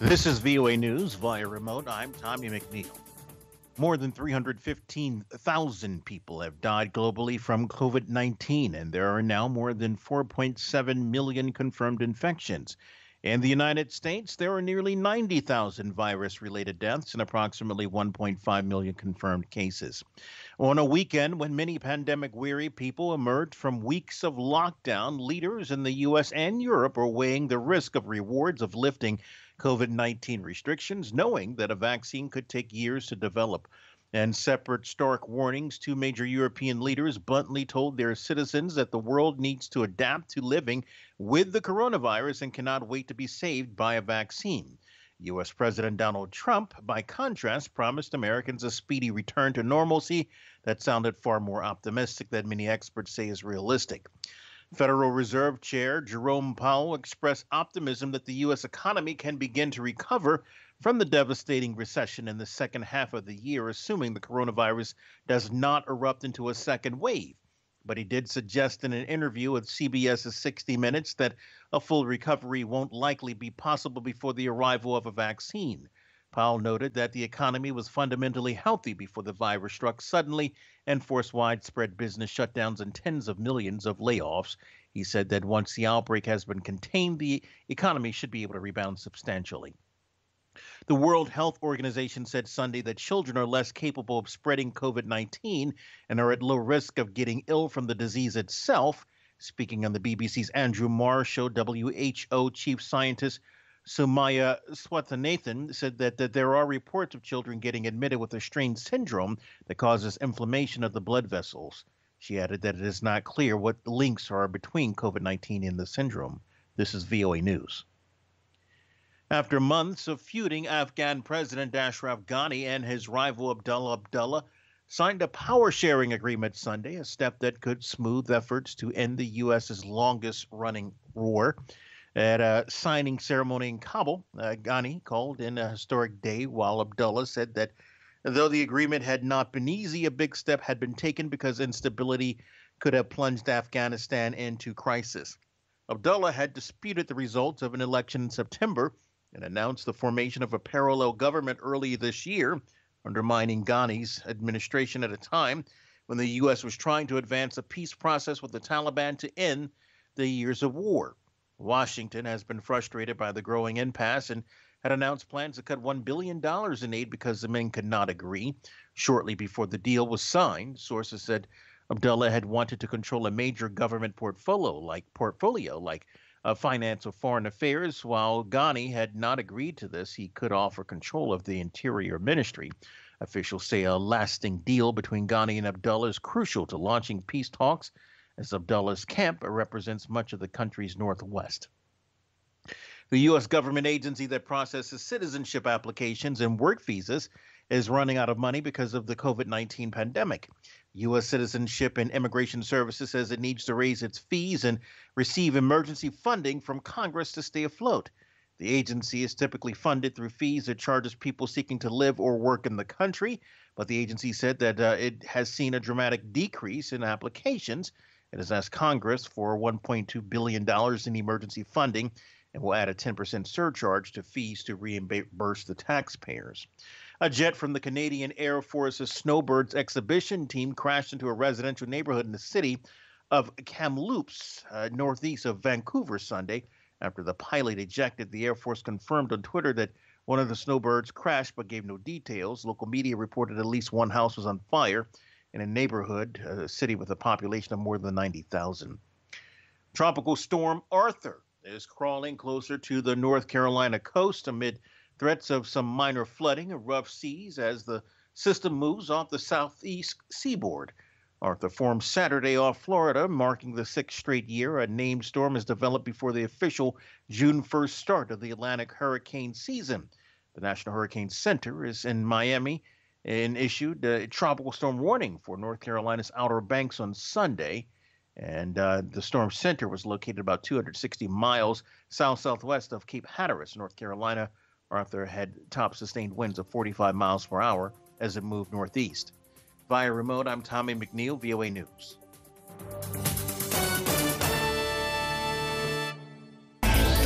This is VOA News via remote. I'm Tommy McNeil. More than 315,000 people have died globally from COVID 19, and there are now more than 4.7 million confirmed infections. In the United States, there are nearly 90,000 virus related deaths and approximately 1.5 million confirmed cases. On a weekend when many pandemic weary people emerged from weeks of lockdown, leaders in the U.S. and Europe are weighing the risk of rewards of lifting COVID 19 restrictions, knowing that a vaccine could take years to develop. And separate stark warnings, two major European leaders bluntly told their citizens that the world needs to adapt to living with the coronavirus and cannot wait to be saved by a vaccine. U.S. President Donald Trump, by contrast, promised Americans a speedy return to normalcy that sounded far more optimistic than many experts say is realistic. Federal Reserve Chair Jerome Powell expressed optimism that the U.S. economy can begin to recover from the devastating recession in the second half of the year, assuming the coronavirus does not erupt into a second wave. But he did suggest in an interview with CBS's 60 Minutes that a full recovery won't likely be possible before the arrival of a vaccine. Powell noted that the economy was fundamentally healthy before the virus struck suddenly and forced widespread business shutdowns and tens of millions of layoffs. He said that once the outbreak has been contained, the economy should be able to rebound substantially. The World Health Organization said Sunday that children are less capable of spreading COVID 19 and are at low risk of getting ill from the disease itself. Speaking on the BBC's Andrew Marr show, WHO chief scientist Sumaya Swaminathan said that there are reports of children getting admitted with a strange syndrome that causes inflammation of the blood vessels. She added that it is not clear what links are between COVID 19 and the syndrome. This is VOA News. After months of feuding, Afghan President Ashraf Ghani and his rival Abdullah signed a power-sharing agreement Sunday, a step that could smooth efforts to end the U.S.'s longest-running war. At a signing ceremony in Kabul, Ghani called in a historic day, while Abdullah said that though the agreement had not been easy, a big step had been taken because instability could have plunged Afghanistan into crisis. Abdullah had disputed the results of an election in September and announced the formation of a parallel government early this year, undermining Ghani's administration at a time when the U.S. was trying to advance a peace process with the Taliban to end the years of war. Washington has been frustrated by the growing impasse and had announced plans to cut $1 billion in aid because the men could not agree. Shortly before the deal was signed, sources said Abdullah had wanted to control a major government portfolio like finance or foreign affairs. While Ghani had not agreed to this, he could offer control of the Interior Ministry. Officials say a lasting deal between Ghani and Abdullah is crucial to launching peace talks, as Abdullah's camp represents much of the country's northwest. The U.S. government agency that processes citizenship applications and work visas is running out of money because of the COVID-19 pandemic. U.S. Citizenship and Immigration Services says it needs to raise its fees and receive emergency funding from Congress to stay afloat. The agency is typically funded through fees it charges people seeking to live or work in the country, but the agency said that it has seen a dramatic decrease in applications. It has asked Congress for $1.2 billion in emergency funding and will add a 10% surcharge to fees to reimburse the taxpayers. A jet from the Canadian Air Force's Snowbirds exhibition team crashed into a residential neighborhood in the city of Kamloops, northeast of Vancouver, Sunday. After the pilot ejected, the Air Force confirmed on Twitter that one of the Snowbirds crashed but gave no details. Local media reported at least one house was on fire in a neighborhood, a city with a population of more than 90,000. Tropical storm Arthur is crawling closer to the North Carolina coast amid threats of some minor flooding and rough seas as the system moves off the southeast seaboard. Arthur formed Saturday off Florida, marking the sixth straight year a named storm has developed before the official June 1st start of the Atlantic hurricane season. The National Hurricane Center is in Miami and issued a tropical storm warning for North Carolina's Outer Banks on Sunday. And the storm center was located about 260 miles south-southwest of Cape Hatteras, North Carolina. Arthur had top sustained winds of 45 miles per hour as it moved northeast. Via remote, I'm Tommy McNeil, VOA News.